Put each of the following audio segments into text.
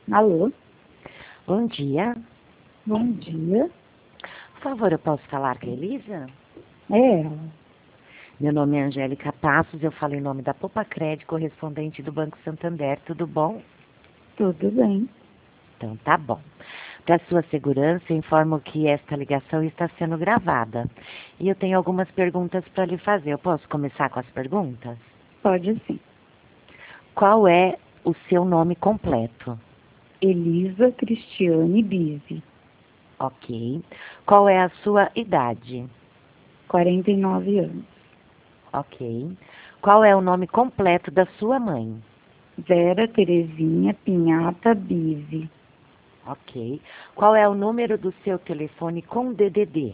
Alô, Bom dia. bom dia. Por favor, eu posso falar com a Elisa? É ela. Meu nome é Angélica Passos, eu falo em nome da Popacred, correspondente do Banco Santander. Tudo bom? Tudo bem? Então tá bom. Para sua segurança, eu informo que esta ligação está sendo gravada. E eu tenho algumas perguntas para lhe fazer. Eu posso começar com as perguntas? Pode sim. Qual é o seu nome completo? Elisa Cristiane Bive, Ok. Qual é a sua idade? 49 anos. Ok. Qual é o nome completo da sua mãe? Vera Terezinha Pinhata Bive, Ok. Qual é o número do seu telefone com DDD?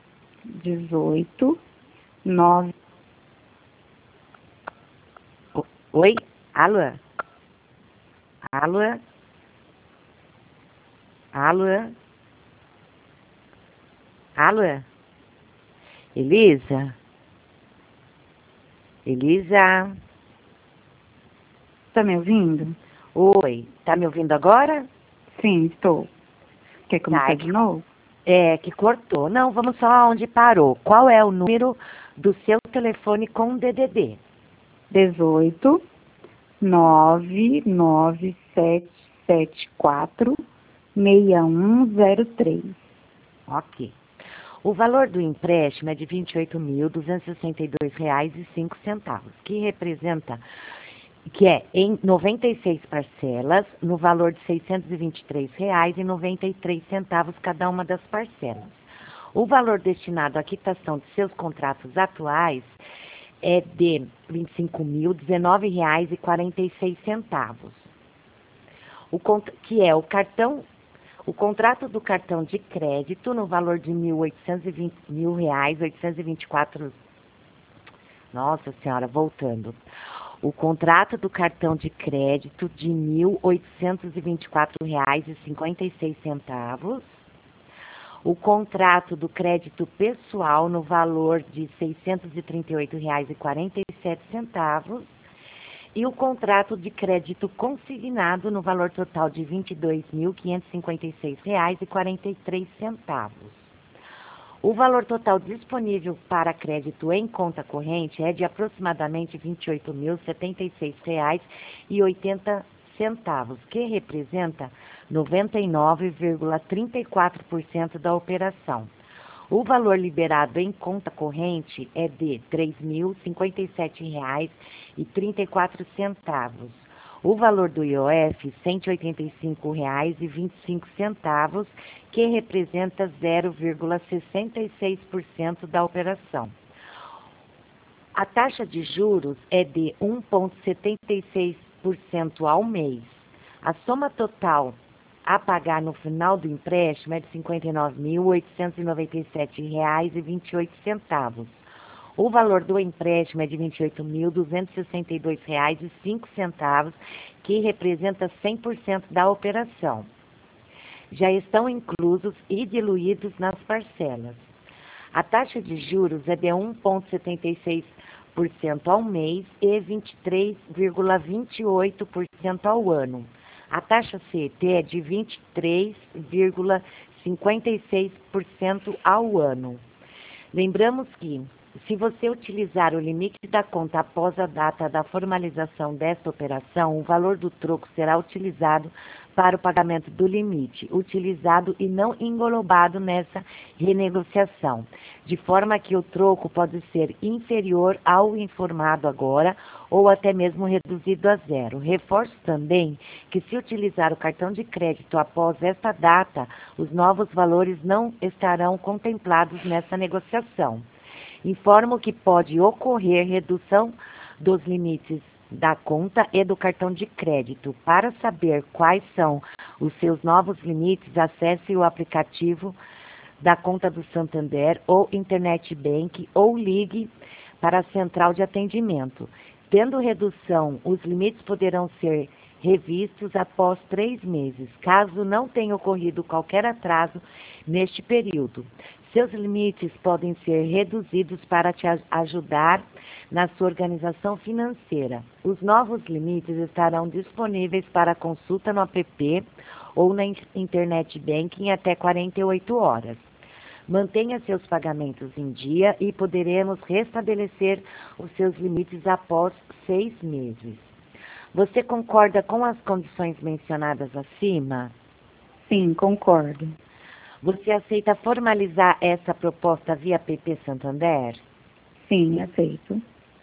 18 9. Oi? Alô? Alô? Alô? Alô? Elisa? Elisa? Tá me ouvindo? Oi, tá me ouvindo agora? Sim, estou. Quer Tá, começar de novo? é que cortou. Não, vamos só onde parou. Qual é o número do seu telefone com DDD? 18 99774 6103. Ok. O valor do empréstimo é de R$ 28.262,05, que é em 96 parcelas, no valor de R$ 623,93 cada uma das parcelas. O valor destinado à quitação de seus contratos atuais é de R$ 25.019,46, que é o contrato do cartão de crédito no valor de R$ 1.824. Nossa Senhora, voltando. O contrato do cartão de crédito de R$ 1.824,56. O contrato do crédito pessoal no valor de R$ 638,47. E o contrato de crédito consignado no valor total de R$ 22.556,43. O valor total disponível para crédito em conta corrente é de aproximadamente R$ 28.076,80, que representa 99,34% da operação. O valor liberado em conta corrente é de R$ 3.057,34. O valor do IOF, R$ 185,25, que representa 0,66% da operação. A taxa de juros é de 1,76% ao mês. A soma total a pagar no final do empréstimo é de R$ 59.897,28. O valor do empréstimo é de R$ 28.262,05, que representa 100% da operação. Já estão inclusos e diluídos nas parcelas. A taxa de juros é de 1,76% ao mês e 23,28% ao ano. A taxa CET é de 23,56% ao ano. Lembramos que, se você utilizar o limite da conta após a data da formalização desta operação, o valor do troco será utilizado para o pagamento do limite, utilizado e não englobado nessa renegociação, de forma que o troco pode ser inferior ao informado agora ou até mesmo reduzido a zero. Reforço também que, se utilizar o cartão de crédito após esta data, os novos valores não estarão contemplados nessa negociação. Informo que pode ocorrer redução dos limites da conta e do cartão de crédito. Para saber quais são os seus novos limites, acesse o aplicativo da conta do Santander ou Internet Bank ou ligue para a central de atendimento. Tendo redução, os limites poderão ser revistos após 3 meses, caso não tenha ocorrido qualquer atraso neste período. Seus limites podem ser reduzidos para te ajudar na sua organização financeira. Os novos limites estarão disponíveis para consulta no app ou na internet banking até 48 horas. Mantenha seus pagamentos em dia e poderemos restabelecer os seus limites após 6 meses. Você concorda com as condições mencionadas acima? Sim, concordo. Você aceita formalizar essa proposta via PP Santander? Sim, aceito.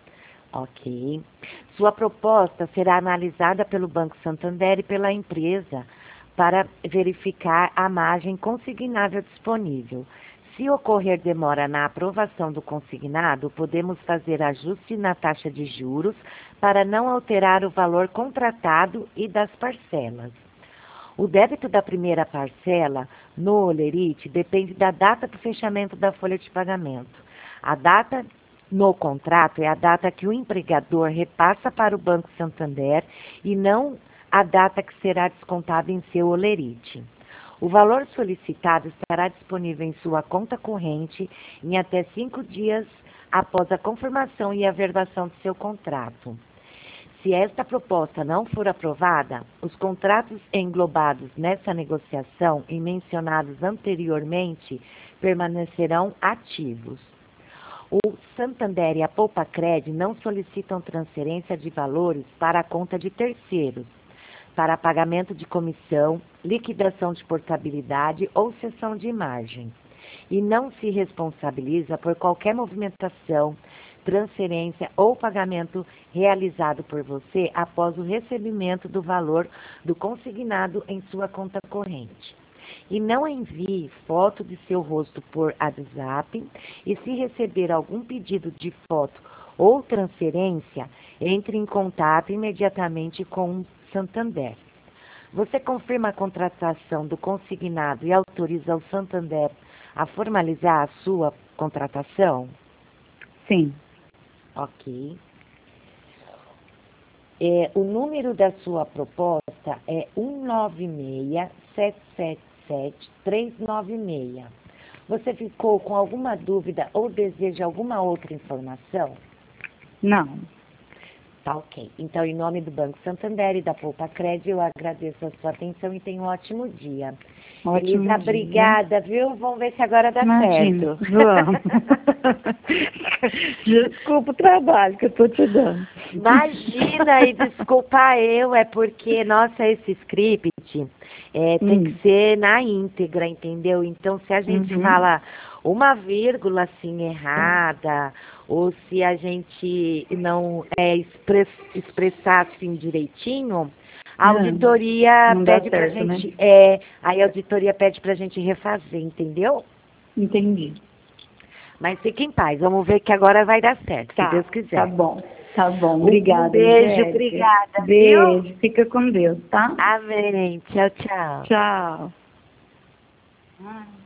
Ok. Sua proposta será analisada pelo Banco Santander e pela empresa para verificar a margem consignável disponível. Se ocorrer demora na aprovação do consignado, podemos fazer ajuste na taxa de juros para não alterar o valor contratado e das parcelas. O débito da primeira parcela no Olerite depende da data do fechamento da folha de pagamento. A data no contrato é a data que o empregador repassa para o Banco Santander e não a data que será descontada em seu Olerite. O valor solicitado estará disponível em sua conta corrente em até 5 dias após a confirmação e averbação de seu contrato. Se esta proposta não for aprovada, os contratos englobados nessa negociação e mencionados anteriormente permanecerão ativos. O Santander e a Poupacred não solicitam transferência de valores para a conta de terceiros, para pagamento de comissão, liquidação de portabilidade ou cessão de margem, e não se responsabiliza por qualquer movimentação, transferência ou pagamento realizado por você após o recebimento do valor do consignado em sua conta corrente. E não envie foto de seu rosto por WhatsApp, e se receber algum pedido de foto ou transferência, entre em contato imediatamente com o Santander. Você confirma a contratação do consignado e autoriza o Santander a formalizar a sua contratação? Sim. Ok. O número da sua proposta é 196-777-396. Você ficou com alguma dúvida ou deseja alguma outra informação? Não. Tá ok. Então, em nome do Banco Santander e da Poupacred, eu agradeço a sua atenção e tenha um ótimo dia. Ótimo Elisa, dia. obrigada, viu? Vamos ver se agora dá Imagina, certo. vamos. Desculpa o trabalho que eu tô te dando. Imagina, e desculpa eu, é porque, nossa, esse script tem que ser na íntegra, entendeu? Então, se a gente fala uma vírgula assim errada, ou se a gente não expressar assim direitinho, a auditoria não dá pede pra certo, gente, né? aí a auditoria pede pra gente refazer, entendeu? Entendi. Mas fique em paz, vamos ver que agora vai dar certo, se Deus quiser. Tá bom. Tá bom, obrigada. Um beijo, Angélica. obrigada. Beijo, Viu? fica com Deus, tá? Amém. Tchau, tchau. Tchau.